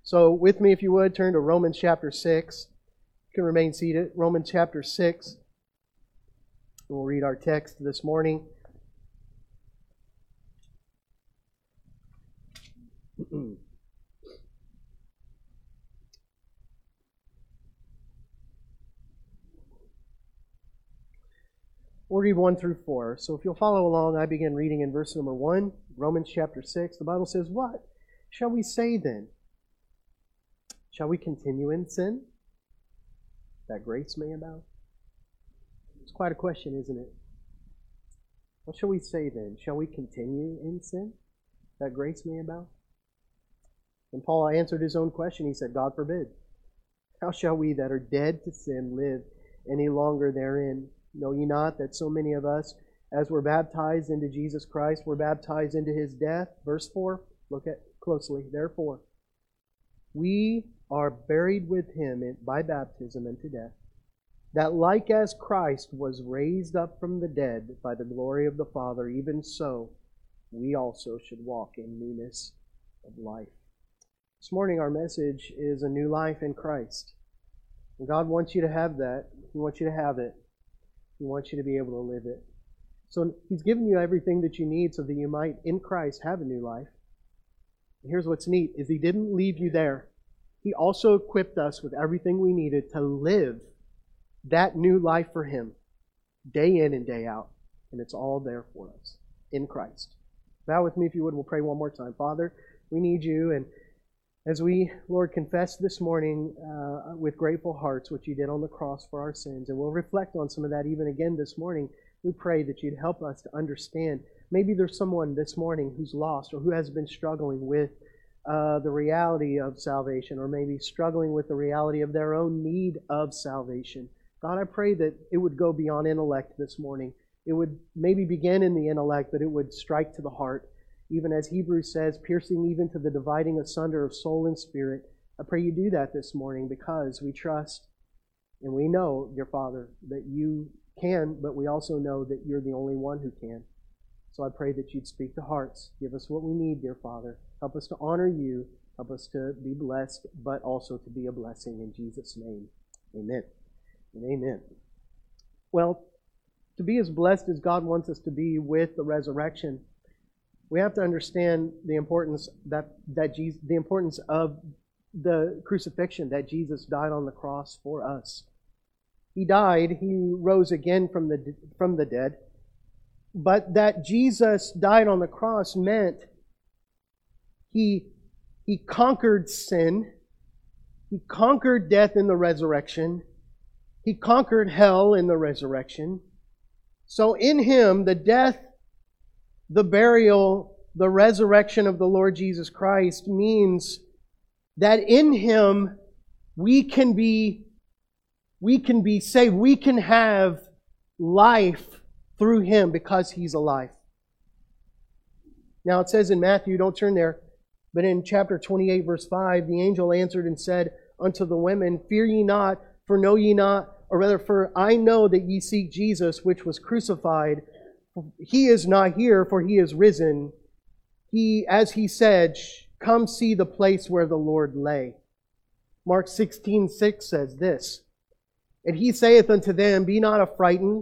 So with me, if you would, turn to Romans chapter 6. You can remain seated. Romans chapter 6. We'll read our text this morning. We'll read 1 through 4. So if you'll follow along, I begin reading in verse number 1, Romans chapter 6. The Bible says, "What shall we say then? Shall we continue in sin, that grace may abound?" It's quite a question, isn't it? What shall we say then? Shall we continue in sin, that grace may abound? And Paul answered his own question. He said, "God forbid. How shall we that are dead to sin live any longer therein? Know ye not that so many of us, as were baptized into Jesus Christ, were baptized into His death?" Verse 4, look at closely. "Therefore, we are buried with Him by baptism into death, that like as Christ was raised up from the dead by the glory of the Father, even so we also should walk in newness of life." This morning our message is a new life in Christ. And God wants you to have that. He wants you to have it. He wants you to be able to live it. So He's given you everything that you need so that you might, in Christ, have a new life. And here's what's neat, is He didn't leave you there. He also equipped us with everything we needed to live that new life for Him, day in and day out. And it's all there for us, in Christ. Bow with me if you would. We'll pray one more time. Father, we need You, and as we, Lord, confess this morning with grateful hearts what You did on the cross for our sins, and we'll reflect on some of that even again this morning, we pray that You'd help us to understand. Maybe there's someone this morning who's lost or who has been struggling with the reality of salvation, or maybe struggling with the reality of their own need of salvation. God, I pray that it would go beyond intellect this morning. It would maybe begin in the intellect, but it would strike to the heart. Even as Hebrews says, piercing even to the dividing asunder of soul and spirit. I pray You do that this morning, because we trust and we know, dear Father, that You can, but we also know that You're the only one who can. So I pray that You'd speak to hearts. Give us what we need, dear Father. Help us to honor You. Help us to be blessed, but also to be a blessing. In Jesus' name, amen and amen. Well, to be as blessed as God wants us to be with the resurrection, we have to understand the importance the importance of the crucifixion, that Jesus died on the cross for us. He died, He rose again from the dead, but that Jesus died on the cross meant He conquered sin, He conquered death in the resurrection, He conquered hell in the resurrection. So in Him, the death, the burial, the resurrection of the Lord Jesus Christ means that in Him we can be saved. We can have life through Him because He's alive. Now it says in Matthew, don't turn there, but in chapter 28, verse 5, the angel answered and said unto the women, "Fear ye not, for know ye not, or rather, for I know that ye seek Jesus, which was crucified. He is not here, for He is risen. As He said, come see the place where the Lord lay." Mark 16:6 says this, "And He saith unto them, Be not affrighted.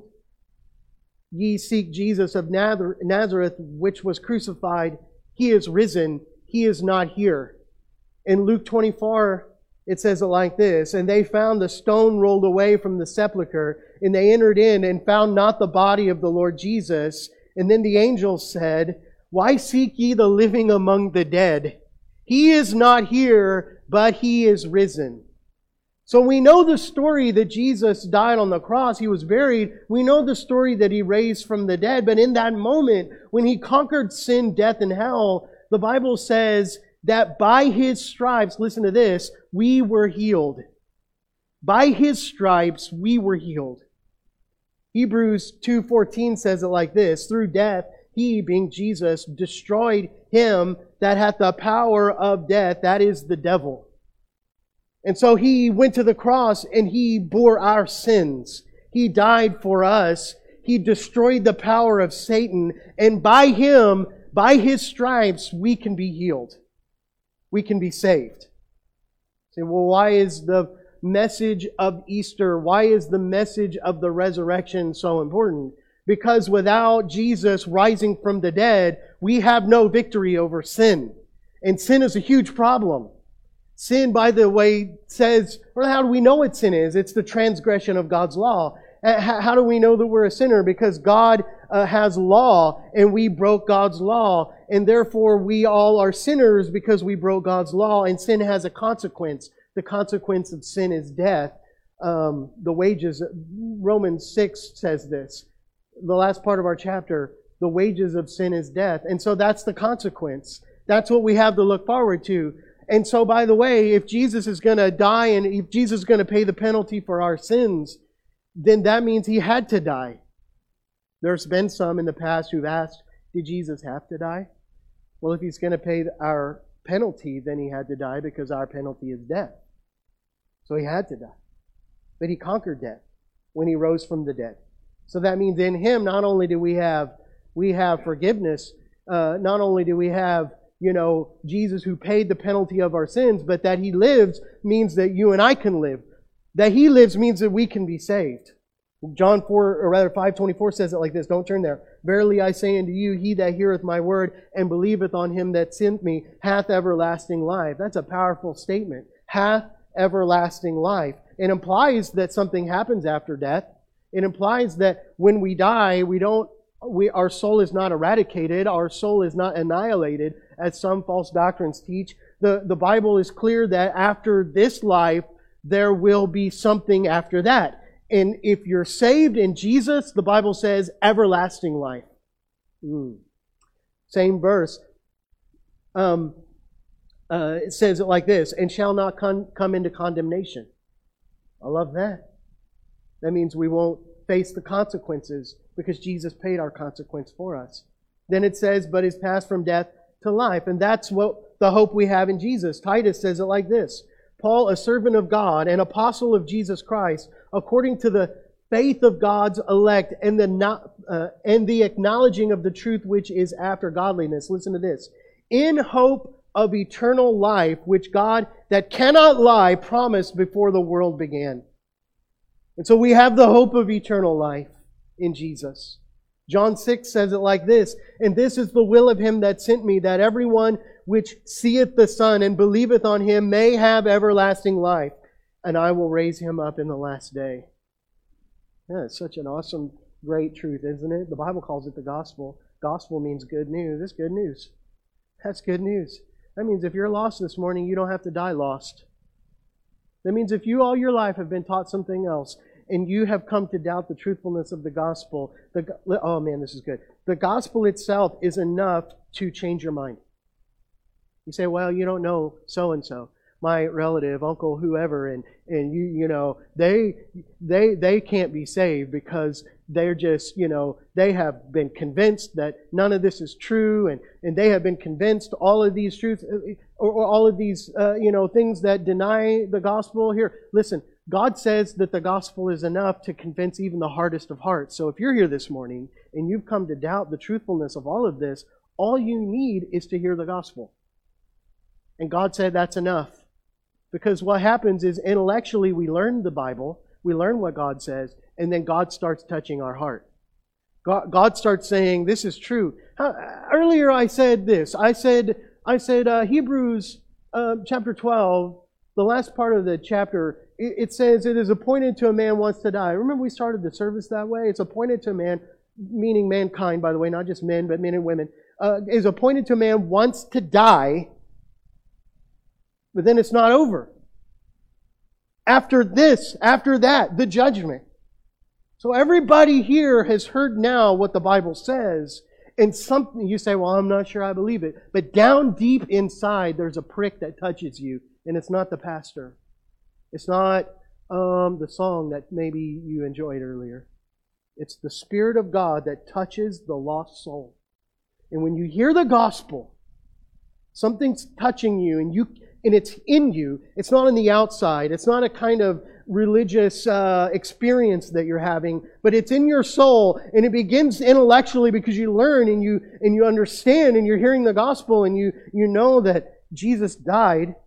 Ye seek Jesus of Nazareth, which was crucified. He is risen. He is not here." In Luke 24, it says it like this, "And they found the stone rolled away from the sepulchre, and they entered in and found not the body of the Lord Jesus. And then the angel said, Why seek ye the living among the dead? He is not here, but He is risen." So we know the story that Jesus died on the cross. He was buried. We know the story that He raised from the dead. But in that moment, when He conquered sin, death, and hell, the Bible says that by His stripes, listen to this, we were healed. By His stripes, we were healed. Hebrews 2:14 says it like this, "Through death, He, being Jesus, destroyed him that hath the power of death," that is the devil. And so He went to the cross and He bore our sins. He died for us. He destroyed the power of Satan. And by Him, by His stripes, we can be healed. We can be saved. Say, well, why is the message of Easter, why is the message of the resurrection so important? Because without Jesus rising from the dead, we have no victory over sin. And sin is a huge problem. Sin, by the way, says, or how do we know what sin is? It's the transgression of God's law. How do we know that we're a sinner? Because God has law, and we broke God's law. And therefore, we all are sinners because we broke God's law. And sin has a consequence. The consequence of sin is death. The wages, Romans 6 says this. The last part of our chapter, the wages of sin is death. And so that's the consequence. That's what we have to look forward to. And so, by the way, if Jesus is going to die and if Jesus is going to pay the penalty for our sins, then that means He had to die. There's been some in the past who've asked, did Jesus have to die? Well, if He's going to pay our penalty, then He had to die because our penalty is death. So He had to die. But He conquered death when He rose from the dead. So that means in Him, not only do we have forgiveness, not only do we have, Jesus who paid the penalty of our sins, but that He lives means that you and I can live. That He lives means that we can be saved. John 5:24 says it like this. Don't turn there. Verily I say unto you, he that heareth my word and believeth on Him that sent me hath everlasting life. That's a powerful statement. Hath everlasting life. It implies that something happens after death. It implies that when we die, our soul is not eradicated. Our soul is not annihilated, as some false doctrines teach. The Bible is clear that after this life, there will be something after that. And if you're saved in Jesus, the Bible says everlasting life. Same verse. It says it like this, and shall not come into condemnation. I love that. That means we won't face the consequences because Jesus paid our consequence for us. Then it says, but is passed from death to life. And that's what the hope we have in Jesus. Titus says it like this. Paul, a servant of God, an apostle of Jesus Christ, according to the faith of God's elect and the acknowledging of the truth which is after godliness. Listen to this. In hope of eternal life, which God that cannot lie promised before the world began. And so we have the hope of eternal life in Jesus. John 6 says it like this, and this is the will of Him that sent me, that everyone which seeth the Son and believeth on Him may have everlasting life, and I will raise him up in the last day. Yeah, it's such an awesome, great truth, isn't it? The Bible calls it the gospel. Gospel means good news. It's good news. That's good news. That means if you're lost this morning, you don't have to die lost. That means if you all your life have been taught something else, and you have come to doubt the truthfulness of the gospel, oh man, this is good. The gospel itself is enough to change your mind. You say, well, you don't know so-and-so, my relative, uncle, whoever, and they can't be saved because they're just, they have been convinced that none of this is true, and they have been convinced all of these truths, or all of these, things that deny the gospel. Here, listen, God says that the gospel is enough to convince even the hardest of hearts. So if you're here this morning and you've come to doubt the truthfulness of all of this, all you need is to hear the gospel. And God said that's enough. Because what happens is intellectually we learn the Bible, we learn what God says, and then God starts touching our heart. God starts saying, this is true. Earlier I said this. I said Hebrews chapter 12, the last part of the chapter, it says it is appointed to a man once to die. Remember we started the service that way? It's appointed to a man, meaning mankind, by the way, not just men, but men and women, is appointed to a man once to die, but then it's not over. After that, the judgment. So everybody here has heard now what the Bible says, and something you say, well, I'm not sure I believe it. But down deep inside, there's a prick that touches you, and it's not the pastor. It's not the song that maybe you enjoyed earlier. It's the Spirit of God that touches the lost soul. And when you hear the gospel, something's touching you, and it's in you. It's not on the outside. It's not a kind of religious experience that you're having, but it's in your soul, and it begins intellectually because you learn and you understand, and you're hearing the gospel, and you know that Jesus died,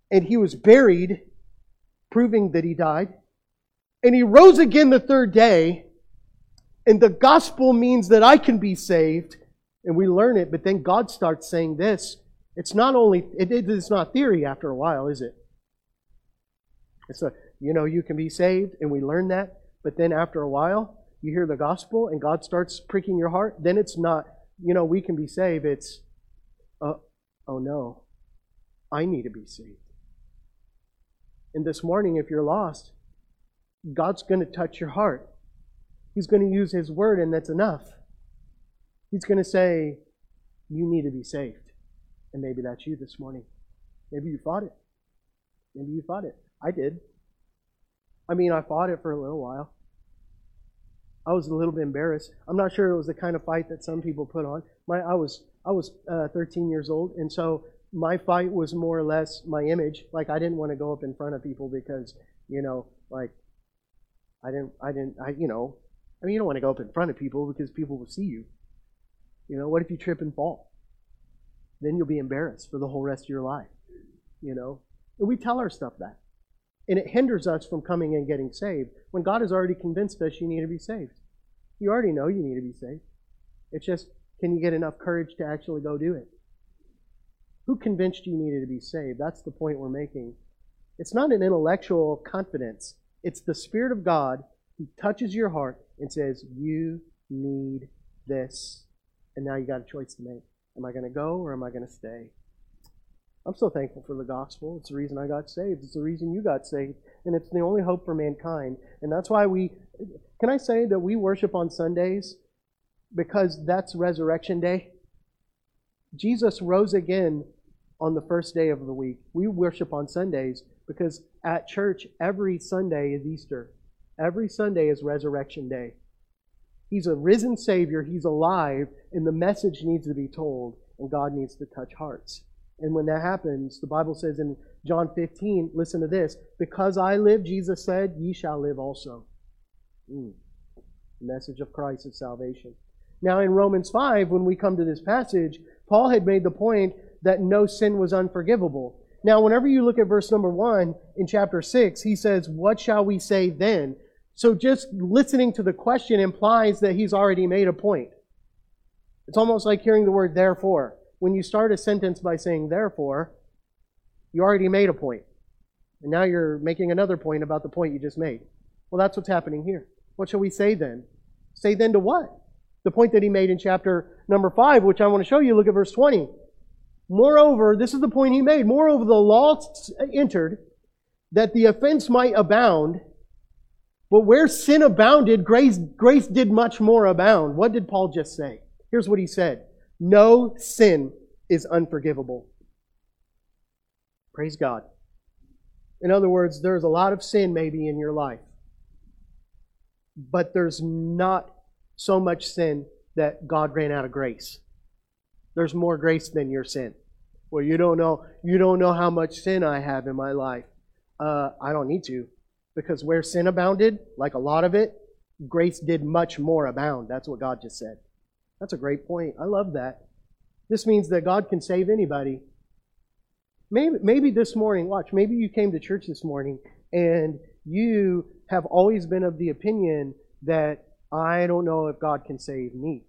and He was buried, proving that He died. And He rose again the third day. And the gospel means that I can be saved. And we learn it, but then God starts saying this. It's not theory after a while, is it? It's you can be saved, and we learn that. But then after a while, you hear the gospel, and God starts pricking your heart. Then it's not, we can be saved. It's, oh no, I need to be saved. And this morning, if you're lost, God's going to touch your heart. He's going to use His word, and that's enough. He's going to say, you need to be saved. And maybe that's you this morning. Maybe you fought it. Maybe you fought it. I did. I fought it for a little while. I was a little bit embarrassed. I'm not sure it was the kind of fight that some people put on. I was 13 years old, and so my fight was more or less my image. Like, I didn't want to go up in front of people because, you don't want to go up in front of people because people will see you. What if you trip and fall? Then you'll be embarrassed for the whole rest of your life. And we tell our stuff that. And it hinders us from coming and getting saved when God has already convinced us you need to be saved. You already know you need to be saved. It's just, can you get enough courage to actually go do it? Who convinced you needed to be saved? That's the point we're making. It's not an intellectual confidence. It's the Spirit of God who touches your heart and says, you need this. And now you got a choice to make. Am I going to go or am I going to stay? I'm so thankful for the gospel. It's the reason I got saved. It's the reason you got saved. And it's the only hope for mankind. And that's why can I say that we worship on Sundays? Because that's Resurrection Day. Jesus rose again on the first day of the week. We worship on Sundays because at church, every Sunday is Easter. Every Sunday is Resurrection Day. He's a risen Savior. He's alive. And the message needs to be told. And God needs to touch hearts. And when that happens, the Bible says in John 15, listen to this, because I live, Jesus said, ye shall live also. The message of Christ is salvation. Now in Romans 5, when we come to this passage, Paul had made the point that no sin was unforgivable. Now whenever you look at verse number 1 in chapter 6, he says, what shall we say then? So just listening to the question implies that he's already made a point. It's almost like hearing the word therefore. When you start a sentence by saying therefore, you already made a point. And now you're making another point about the point you just made. Well, that's what's happening here. What shall we say then? Say then to what? The point that he made in chapter number 5, which I want to show you. Look at verse 20. Moreover, this is the point he made. Moreover, the law entered that the offense might abound. But where sin abounded, grace did much more abound. What did Paul just say? Here's what he said. No sin is unforgivable. Praise God. In other words, there's a lot of sin maybe in your life. But there's not so much sin that God ran out of grace. There's more grace than your sin. Well, you don't know how much sin I have in my life. I don't need to. Because where sin abounded, like a lot of it, grace did much more abound. That's what God just said. That's a great point. I love that. This means that God can save anybody. Maybe this morning, maybe you came to church this morning and you have always been of the opinion that I don't know if God can save me.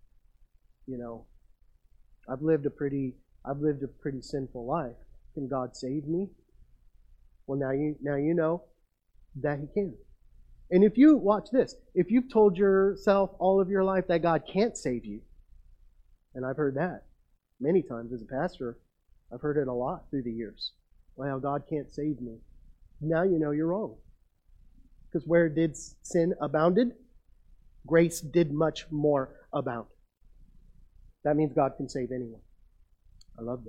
I've lived a pretty sinful life. Can God save me? Well, now you know that He can. And if you've told yourself all of your life that God can't save you, and I've heard that many times as a pastor, I've heard it a lot through the years. Well, God can't save me. Now you know you're wrong. Because where did sin abounded, grace did much more abound. That means God can save anyone. I love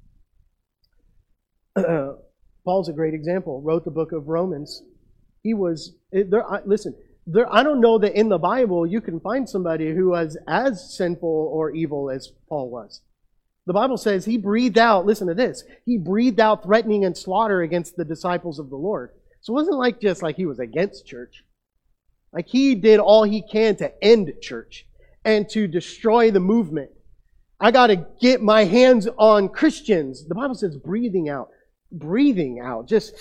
that. Paul's a great example. Wrote the book of Romans. He was, I don't know that in the Bible you can find somebody who was as sinful or evil as Paul was. The Bible says he breathed out, listen to this, he breathed out threatening and slaughter against the disciples of the Lord. So it wasn't just like he was against church. Like he did all he can to end church and to destroy the movement. I got to get my hands on Christians. The Bible says breathing out. breathing out. Just,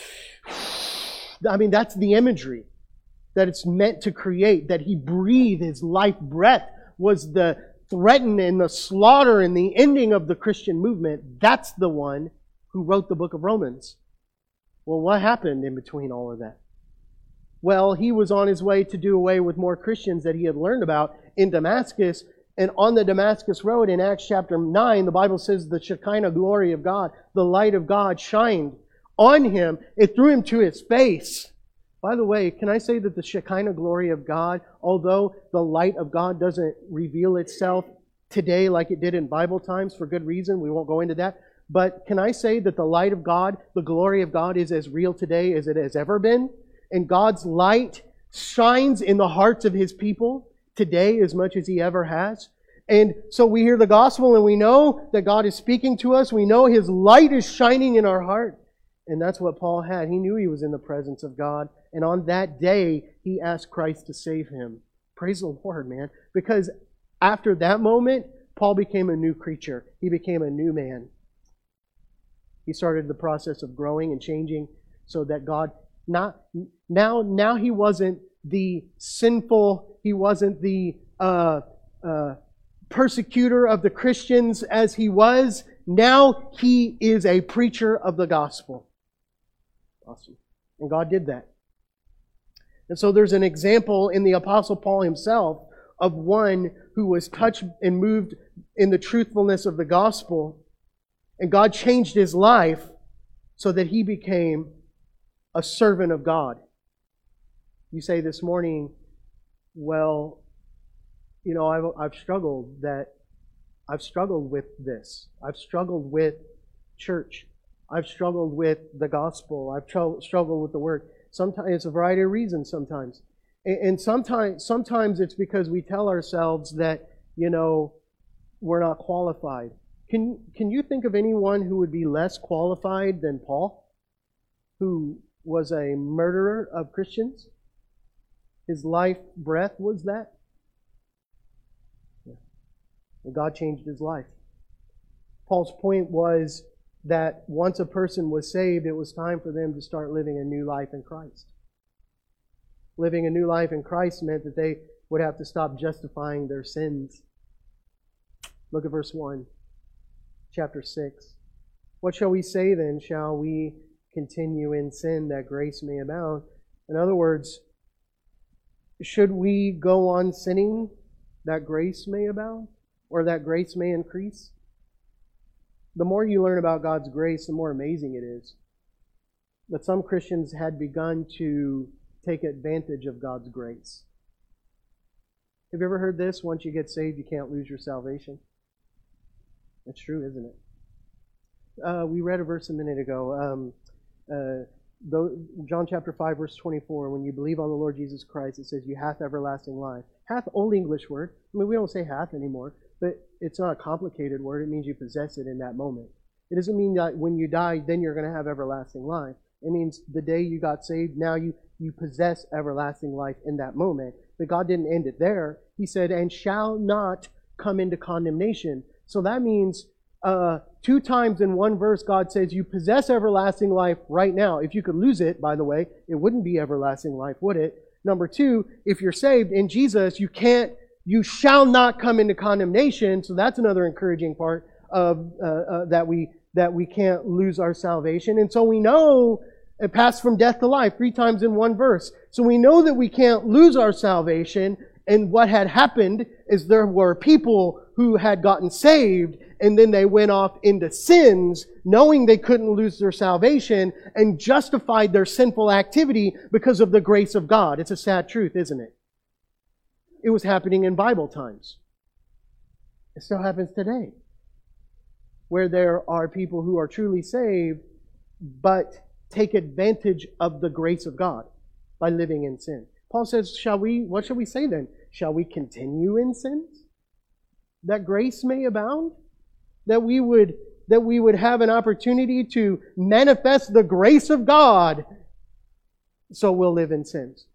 I mean, that's the imagery that it's meant to create, that He breathed His life breath was the threaten and the slaughter and the ending of the Christian movement. That's the one who wrote the book of Romans. Well, what happened in between all of that? Well, he was on his way to do away with more Christians that he had learned about in Damascus. And on the Damascus Road in Acts chapter 9, the Bible says the Shekinah glory of God, the light of God shined on him. It threw him to his face. By the way, can I say that the Shekinah glory of God, although the light of God doesn't reveal itself today like it did in Bible times for good reason, we won't go into that, but can I say that the light of God, the glory of God is as real today as it has ever been? And God's light shines in the hearts of His people today as much as He ever has. And so we hear the gospel and we know that God is speaking to us. We know His light is shining in our heart. And that's what Paul had. He knew he was in the presence of God. And on that day, he asked Christ to save him. Praise the Lord, man. Because after that moment, Paul became a new creature. He became a new man. He started the process of growing and changing so that God, now he wasn't the sinful, he wasn't the persecutor of the Christians as he was. Now he is a preacher of the gospel. Awesome. And God did that. And so there's an example in the Apostle Paul himself of one who was touched and moved in the truthfulness of the gospel. And God changed his life so that he became a servant of God. You say this morning, well, you know, I've struggled with this. I've struggled with church. I've struggled with the gospel. I've struggled with the Word. Sometimes it's a variety of reasons sometimes. And sometimes it's because we tell ourselves that, you know, we're not qualified. Can you think of anyone who would be less qualified than Paul, who was a murderer of Christians? His life breath was that. And God changed his life. Paul's point was that once a person was saved, it was time for them to start living a new life in Christ. Living a new life in Christ meant that they would have to stop justifying their sins. Look at verse 1, chapter 6. What shall we say then? Shall we continue in sin that grace may abound? In other words, should we go on sinning that grace may abound? Or that grace may increase? The more you learn about God's grace, the more amazing it is. But some Christians had begun to take advantage of God's grace. Have you ever heard this? Once you get saved, you can't lose your salvation. That's true, isn't it? We read a verse a minute ago. John chapter 5, verse 24. When you believe on the Lord Jesus Christ, it says, you hath everlasting life. Hath, old English word. I mean, we don't say hath anymore. But it's not a complicated word. It means you possess it in that moment. It doesn't mean that when you die, then you're going to have everlasting life. It means the day you got saved, now you possess everlasting life in that moment. But God didn't end it there. He said, and shall not come into condemnation. So that means 2 times in one verse, God says you possess everlasting life right now. If you could lose it, by the way, it wouldn't be everlasting life, would it? Number 2, if you're saved in Jesus, you shall not come into condemnation. So that's another encouraging part of that we can't lose our salvation. And so we know it passed from death to life 3 times in one verse. So we know that we can't lose our salvation. And what had happened is there were people who had gotten saved and then they went off into sins knowing they couldn't lose their salvation and justified their sinful activity because of the grace of God. It's a sad truth, isn't it? It was happening in Bible times. It still happens today. Where there are people who are truly saved, but take advantage of the grace of God by living in sin. Paul says, what shall we say then? Shall we continue in sins? That grace may abound? That we would have an opportunity to manifest the grace of God, so we'll live in sins.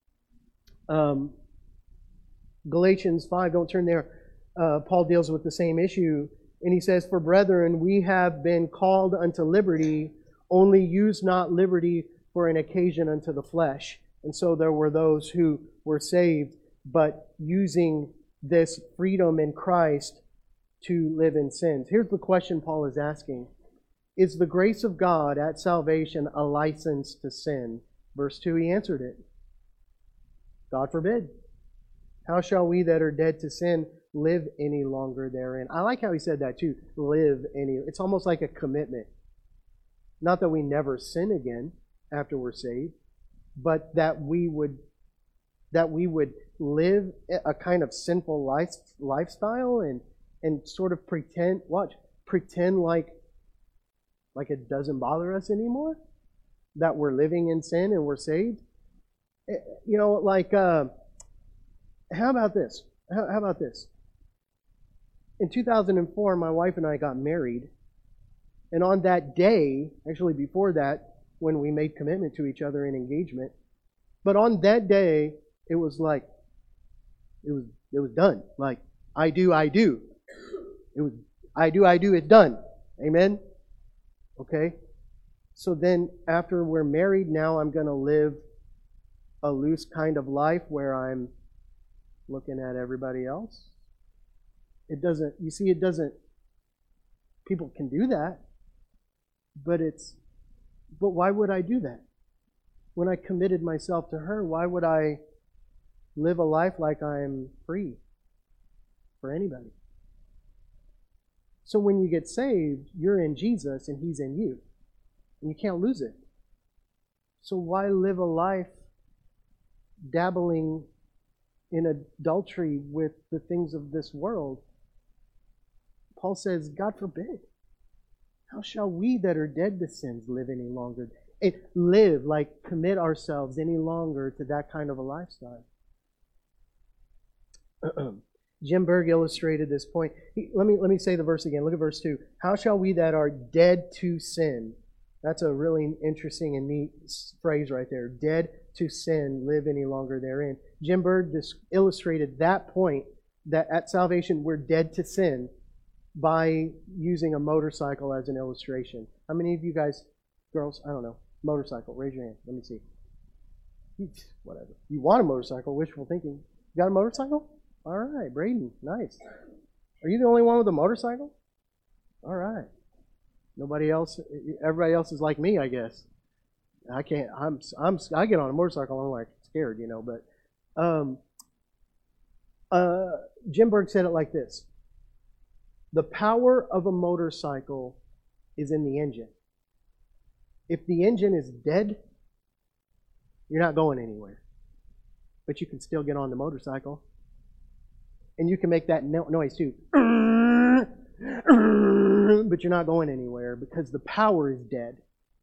Galatians 5, don't turn there. Paul deals with the same issue. And he says, for brethren, we have been called unto liberty. Only use not liberty for an occasion unto the flesh. And so there were those who were saved, but using this freedom in Christ to live in sins. Here's the question Paul is asking. Is the grace of God at salvation a license to sin? Verse 2, he answered it. God forbid. How shall we that are dead to sin live any longer therein? I like how he said that too. Live any. It's almost like a commitment. Not that we never sin again after we're saved, but that we would live a kind of sinful lifestyle and sort of pretend like it doesn't bother us anymore, that we're living in sin and we're saved. How about this? How about this? In 2004, my wife and I got married. And on that day, actually before that, when we made commitment to each other in engagement, but on that day, it was done. Like, I do. It was, I do, it's done. Amen? Okay? So then, after we're married, now I'm going to live a loose kind of life where I'm looking at everybody else. It doesn't, people can do that, but why would I do that? When I committed myself to her, why would I live a life like I'm free for anybody? So when you get saved, you're in Jesus and He's in you. And you can't lose it. So why live a life dabbling in adultery with the things of this world? Paul says, God forbid. How shall we that are dead to sins live any longer? Commit ourselves any longer to that kind of a lifestyle. Jim Berg illustrated this point. Let me say the verse again. Look at verse 2. How shall we that are dead to sin? That's a really interesting and neat phrase right there. Dead to sin, live any longer therein. Jim Berg illustrated that point, that at salvation we're dead to sin, by using a motorcycle as an illustration. How many of you guys, girls, I don't know, motorcycle, raise your hand. Let me see. Whatever. You want a motorcycle, wishful thinking. You got a motorcycle? All right, Braden, nice. Are you the only one with a motorcycle? All right. Nobody else, everybody else is like me, I guess. I can't, I get on a motorcycle, I'm like scared, but Jim Berg said it like this. The power of a motorcycle is in the engine. If the engine is dead, you're not going anywhere. But you can still get on the motorcycle. And you can make that noise too. But you're not going anywhere because the power is dead.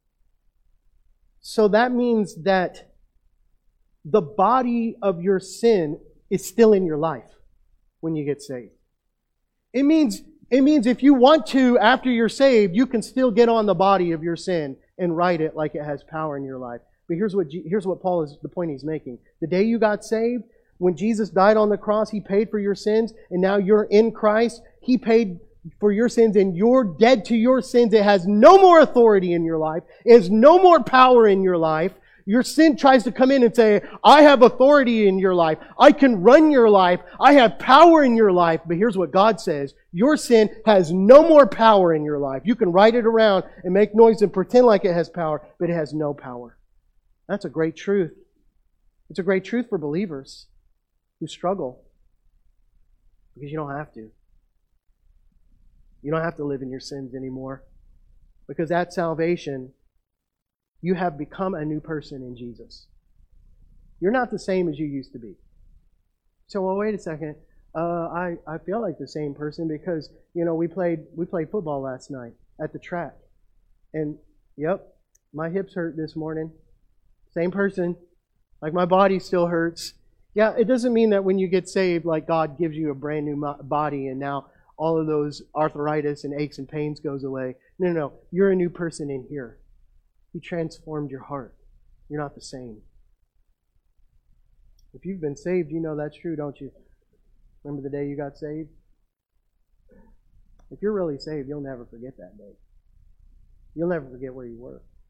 So that means that the body of your sin is still in your life when you get saved. It means if you want to, after you're saved, you can still get on the body of your sin and write it like it has power in your life. But here's what Paul is, the point he's making. The day you got saved, when Jesus died on the cross, He paid for your sins, and now you're in Christ. He paid for your sins, and you're dead to your sins. It has no more authority in your life. It has no more power in your life. Your sin tries to come in and say, I have authority in your life. I can run your life. I have power in your life. But here's what God says. Your sin has no more power in your life. You can write it around and make noise and pretend like it has power, but it has no power. That's a great truth. It's a great truth for believers who struggle, because you don't have to. You don't have to live in your sins anymore, because at salvation, you have become a new person in Jesus. You're not the same as you used to be. So, well, wait a second. I feel like the same person because, we played football last night at the track. And, yep, my hips hurt this morning. Same person. Like, my body still hurts. Yeah, it doesn't mean that when you get saved, like, God gives you a brand new body and now all of those arthritis and aches and pains goes away. No. You're a new person in here. He transformed your heart. You're not the same. If you've been saved, you know that's true, don't you? Remember the day you got saved? If you're really saved, you'll never forget that day. You'll never forget where you were.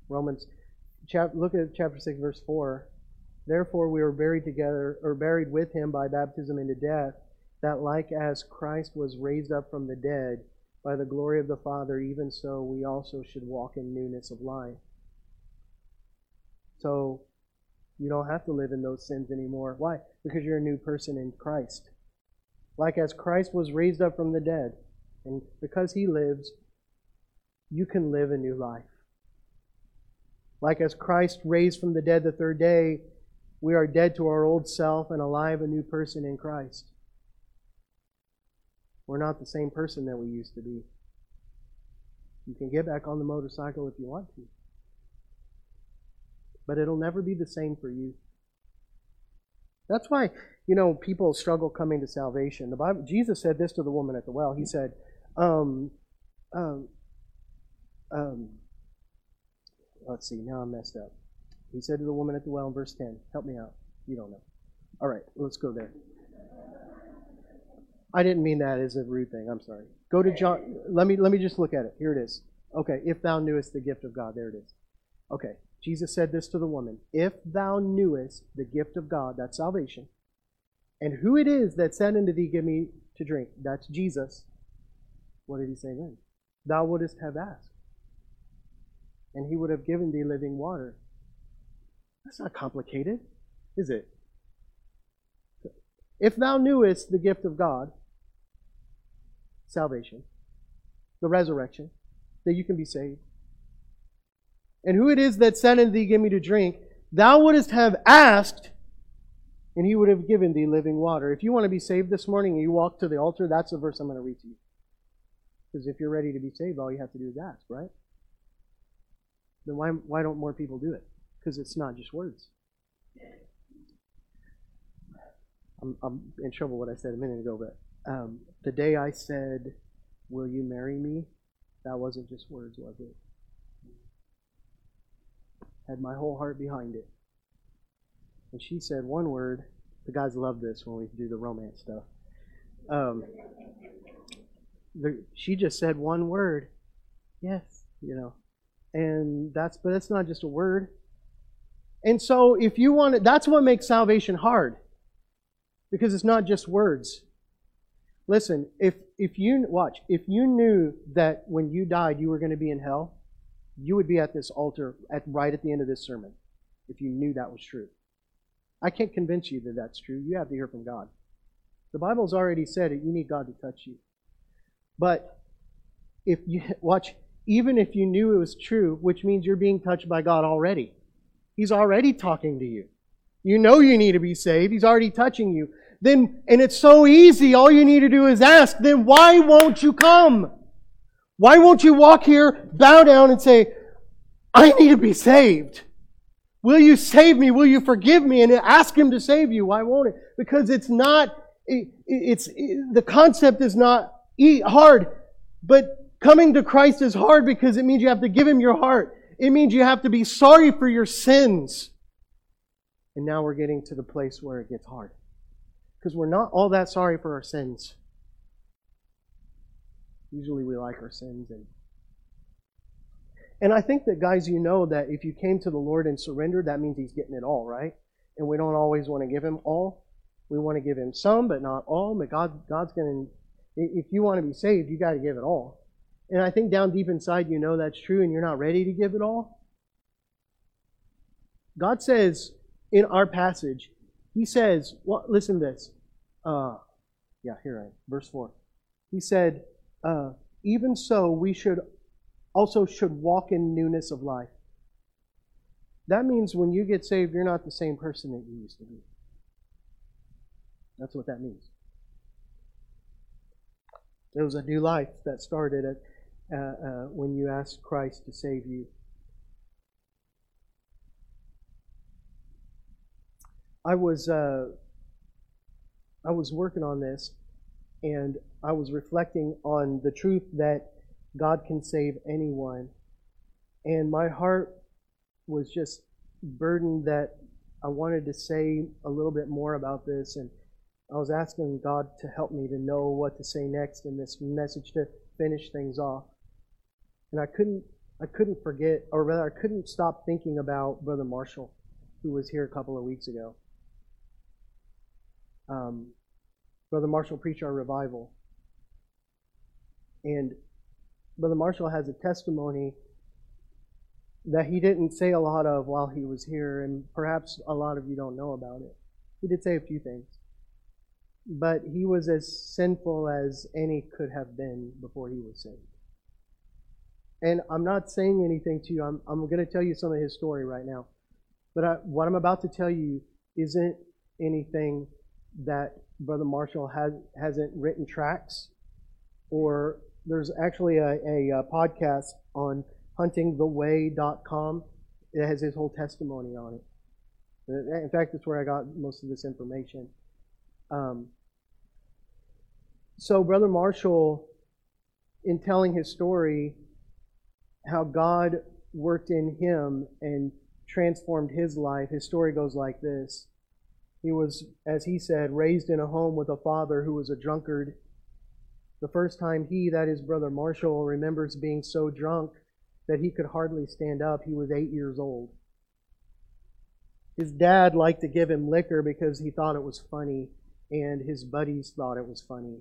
Look at chapter 6, verse 4. Therefore we were buried with him by baptism into death, that like as Christ was raised up from the dead by the glory of the Father, even so we also should walk in newness of life. So you don't have to live in those sins anymore. Why? Because you're a new person in Christ. Like as Christ was raised up from the dead, and because He lives, you can live a new life. Like as Christ raised from the dead the third day, we are dead to our old self and alive a new person in Christ. We're not the same person that we used to be. You can get back on the motorcycle if you want to. But it'll never be the same for you. That's why, people struggle coming to salvation. The Bible, Jesus said this to the woman at the well. He said, let's see, now I'm messed up. He said to the woman at the well in verse 10, help me out. You don't know. All right, let's go there. I didn't mean that as a rude thing. I'm sorry. Go to John. Let me just look at it. Here it is. Okay, if thou knewest the gift of God. There it is. Okay, Jesus said this to the woman. If thou knewest the gift of God, that's salvation, and who it is that said unto thee, give me to drink, that's Jesus. What did He say then? Thou wouldest have asked, and He would have given thee living water. That's not complicated, is it? If thou knewest the gift of God, salvation, the resurrection, that you can be saved, and who it is that said unto thee, give me to drink, thou wouldest have asked, and He would have given thee living water. If you want to be saved this morning and you walk to the altar, that's the verse I'm going to read to you. Because if you're ready to be saved, all you have to do is ask, right? Then why don't more people do it? Because it's not just words. I'm in trouble what I said a minute ago, but the day I said, will you marry me? That wasn't just words, was it? Had my whole heart behind it. And she said one word. The guys love this when we do the romance stuff. She just said one word. Yes, And but that's not just a word. And so if you want it, that's what makes salvation hard. Because it's not just words. Listen, if you knew that when you died you were going to be in hell, you would be at this altar right at the end of this sermon. If you knew that was true. I can't convince you that that's true. You have to hear from God. The Bible's already said it. You need God to touch you. But even if you knew it was true, which means you're being touched by God already. He's already talking to you. You know you need to be saved. He's already touching you. And it's so easy. All you need to do is ask. Then why won't you come? Why won't you walk here, bow down and say, I need to be saved? Will you save me? Will you forgive me? And ask Him to save you. Why won't it? Because it's not, the concept is not hard. But coming to Christ is hard because it means you have to give Him your heart. It means you have to be sorry for your sins. And now we're getting to the place where it gets hard. Because we're not all that sorry for our sins. Usually we like our sins. And I think that, guys, that if you came to the Lord and surrendered, that means He's getting it all, right? And we don't always want to give Him all. We want to give Him some, but not all. But God's going to, if you want to be saved, you got to give it all. And I think down deep inside you know that's true and you're not ready to give it all. God says in our passage, He says, listen to this. Here I am. Verse 4. He said, even so we should walk in newness of life. That means when you get saved, you're not the same person that you used to be. That's what that means. There was a new life that started when you asked Christ to save you. I was working on this, and I was reflecting on the truth that God can save anyone. And my heart was just burdened that I wanted to say a little bit more about this, and I was asking God to help me to know what to say next in this message to finish things off. And I couldn't I couldn't forget, or rather, I couldn't stop thinking about Brother Marshall, who was here a couple of weeks ago. Brother Marshall preached our revival. And Brother Marshall has a testimony that he didn't say a lot of while he was here, and perhaps a lot of you don't know about it. He did say a few things. But he was as sinful as any could have been before he was saved. And I'm not saying anything to you. I'm going to tell you some of his story right now. But what I'm about to tell you isn't anything that Brother Marshall hasn't written tracts, or there's actually a podcast on huntingtheway.com. It has his whole testimony on it. In fact, that's where I got most of this information. So Brother Marshall, in telling his story, how God worked in him and transformed his life, his story goes like this. He was, as he said, raised in a home with a father who was a drunkard. The first time he, that is Brother Marshall, remembers being so drunk that he could hardly stand up, he was 8 years old. His dad liked to give him liquor because he thought it was funny, and his buddies thought it was funny.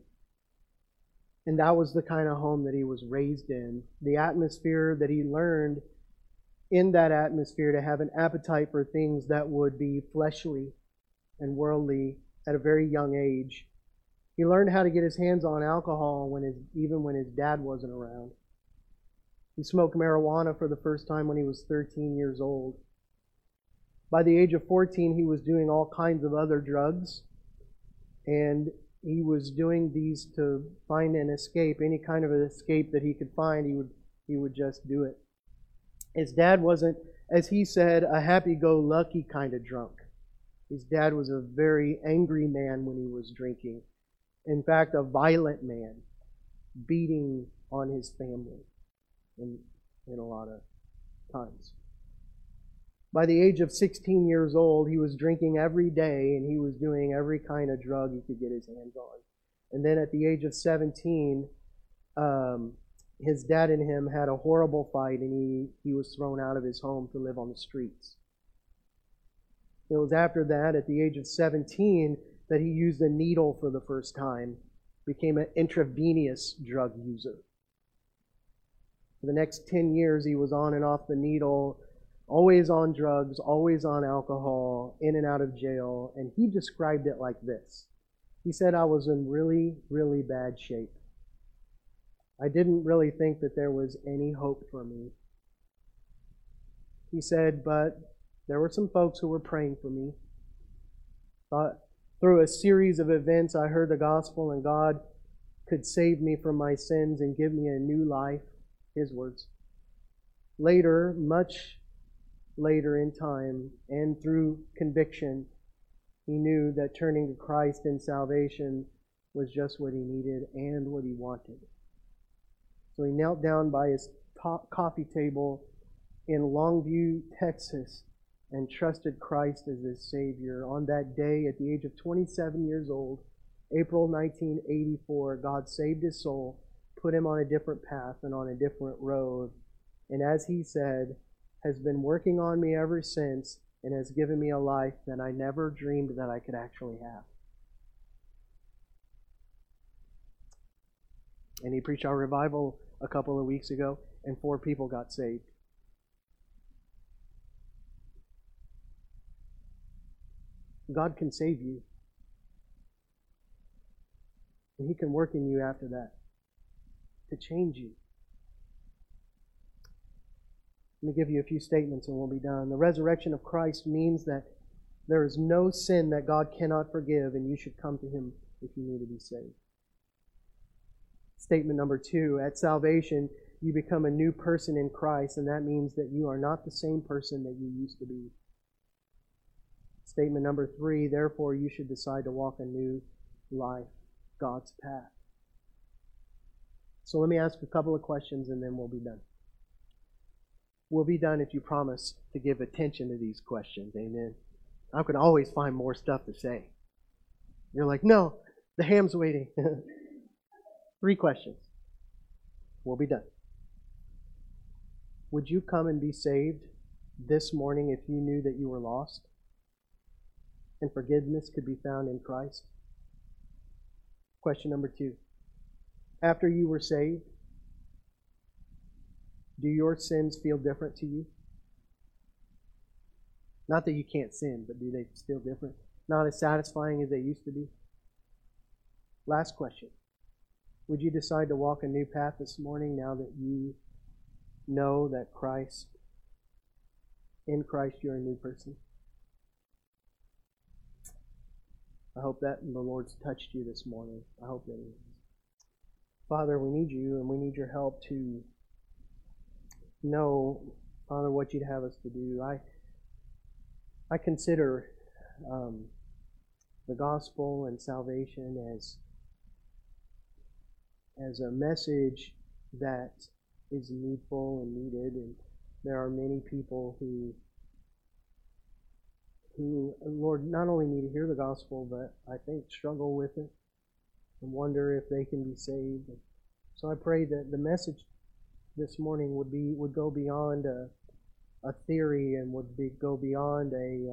And that was the kind of home that he was raised in. The atmosphere that he learned in that atmosphere to have an appetite for things that would be fleshly and worldly at a very young age. He learned how to get his hands on alcohol even when his dad wasn't around. He smoked marijuana for the first time when he was 13 years old. By the age of 14, he was doing all kinds of other drugs, and he was doing these to find an escape, any kind of an escape that he could find. He would just do it. His dad wasn't, as he said, a happy-go-lucky kind of drunk. His dad was a very angry man when he was drinking. In fact, a violent man, beating on his family in a lot of times. By the age of 16 years old, he was drinking every day, and he was doing every kind of drug he could get his hands on. And then at the age of 17, his dad and him had a horrible fight, and he was thrown out of his home to live on the streets. It was after that, at the age of 17, that he used a needle for the first time, became an intravenous drug user. For the next 10 years, he was on and off the needle, always on drugs, always on alcohol, in and out of jail, and he described it like this. He said, I was in really, really bad shape. I didn't really think that there was any hope for me. He said, but there were some folks who were praying for me. Through a series of events, I heard the gospel, and God could save me from my sins and give me a new life. His words. Later, much later in time, and through conviction, he knew that turning to Christ in salvation was just what he needed and what he wanted. So he knelt down by his coffee table in Longview, Texas, and trusted Christ as his Savior. On that day, at the age of 27 years old, April 1984, God saved his soul, put him on a different path and on a different road, and as he said, has been working on me ever since and has given me a life that I never dreamed that I could actually have. And he preached our revival a couple of weeks ago, and 4 people got saved. God can save you. And he can work in you after that to change you. Let me give you a few statements and we'll be done. The resurrection of Christ means that there is no sin that God cannot forgive, and you should come to him if you need to be saved. Statement number 2, at salvation, you become a new person in Christ, and that means that you are not the same person that you used to be. Statement number 3, therefore you should decide to walk a new life, God's path. So let me ask a couple of questions and then we'll be done. We'll be done if you promise to give attention to these questions. Amen. I can always find more stuff to say. You're like, no, the ham's waiting. 3 questions. We'll be done. Would you come and be saved this morning if you knew that you were lost and forgiveness could be found in Christ? Question number 2. After you were saved, do your sins feel different to you? Not that you can't sin, but do they feel different? Not as satisfying as they used to be? Last question. Would you decide to walk a new path this morning now that you know that in Christ you're a new person? I hope that the Lord's touched you this morning. I hope that He is. Father, we need you and we need your help to know, Father, what you'd have us to do. I consider the gospel and salvation as a message that is needful and needed, and there are many people who, Lord, not only need to hear the gospel, but I think struggle with it and wonder if they can be saved. And so I pray that the message this morning would go beyond a theory and go beyond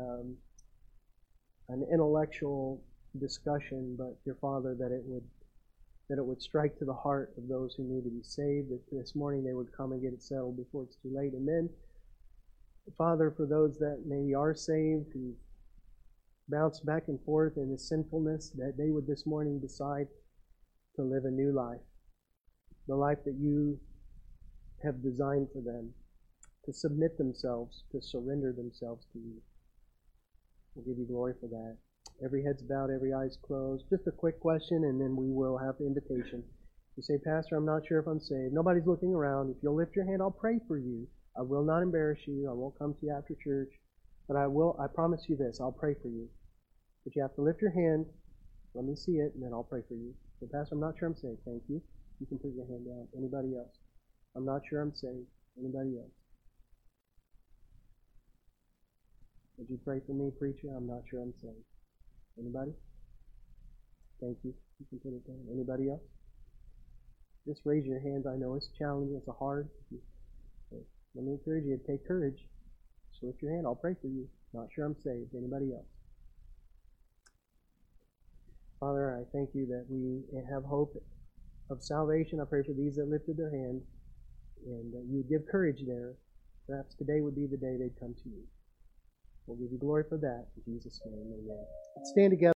an intellectual discussion, but, dear Father, that it would strike to the heart of those who need to be saved, that this morning they would come and get it settled before it's too late. And then, Father, for those that maybe are saved, who bounce back and forth in the sinfulness, that they would this morning decide to live a new life, the life that you have designed for them, to submit themselves, to surrender themselves to you. We'll give you glory for that. Every head's bowed, every eye's closed. Just a quick question, and then we will have the invitation. You say, Pastor, I'm not sure if I'm saved. Nobody's looking around. If you'll lift your hand, I'll pray for you. I will not embarrass you. I won't come to you after church. But I promise you this, I'll pray for you. But you have to lift your hand. Let me see it, and then I'll pray for you. So, Pastor, I'm not sure I'm saved. Thank you. You can put your hand down. Anybody else? I'm not sure I'm saved. Anybody else? Would you pray for me, preacher? I'm not sure I'm saved. Anybody? Thank you. You can put it down. Anybody else? Just raise your hands. I know it's challenging. It's hard. Let me encourage you to take courage. Just lift your hand. I'll pray for you. Not sure I'm saved. Anybody else? Father, I thank you that we have hope of salvation. I pray for these that lifted their hand, and that you would give courage there. Perhaps today would be the day they'd come to you. We'll give you glory for that. In Jesus' name, amen. Let's stand together.